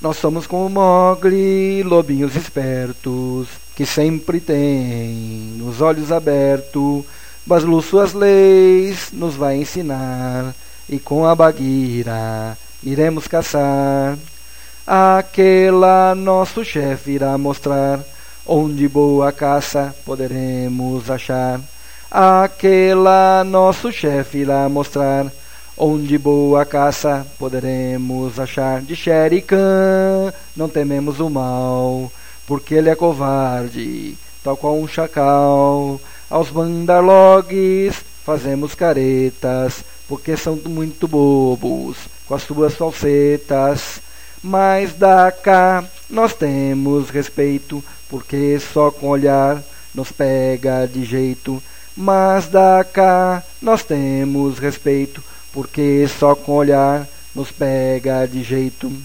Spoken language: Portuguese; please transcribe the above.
Nós somos como Mowgli, lobinhos espertos, que sempre tem os olhos abertos. Baslu suas leis nos vai ensinar, e com a Bagheera iremos caçar. Aquela nosso chefe irá mostrar, onde boa caça poderemos achar. Aquela nosso chefe irá mostrar, onde boa caça poderemos achar. De Shere Khan não tememos o mal, porque ele é covarde, tal qual um chacal. Aos Bandar-logs fazemos caretas, porque são muito bobos com as suas falsetas. Mas da cá nós temos respeito, porque só com olhar nos pega de jeito. Mas da cá nós temos respeito, porque só com olhar nos pega de jeito.